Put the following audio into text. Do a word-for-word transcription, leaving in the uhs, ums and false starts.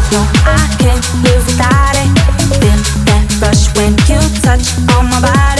No, I can't live without it. Feel that rush when you touch on my body.